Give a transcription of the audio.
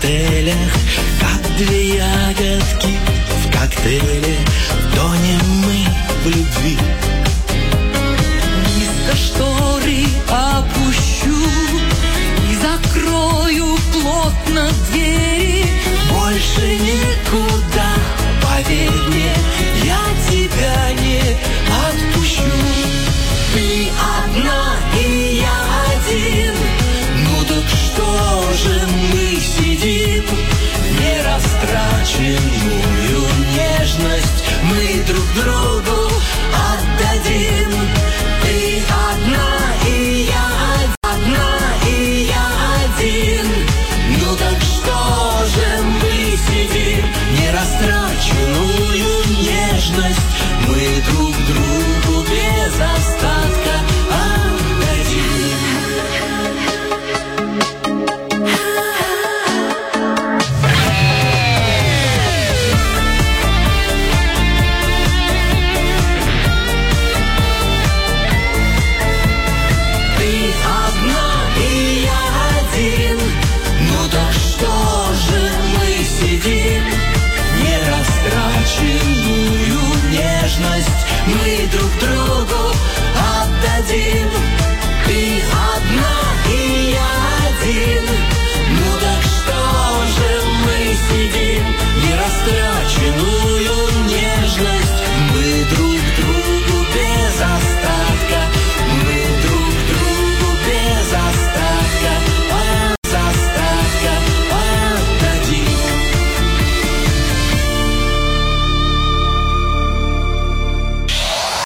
коктейлях, как две ягодки в коктейле. Тонем мы в любви. Низко шторы опущу и закрою плотно двери. Больше никуда, поверь мне, я тебя не отпущу. Ты одна и я один, ну так что же мы сидим? Нерастраченную нежность мы друг другу отдадим. Ты одна и я один, ну так что же мы сидим? Нерастраченную нежность мы друг другу без остатка отдадим. Ты одна и я один, ну так что же мы сидим? Нерастраченную нежность мы друг другу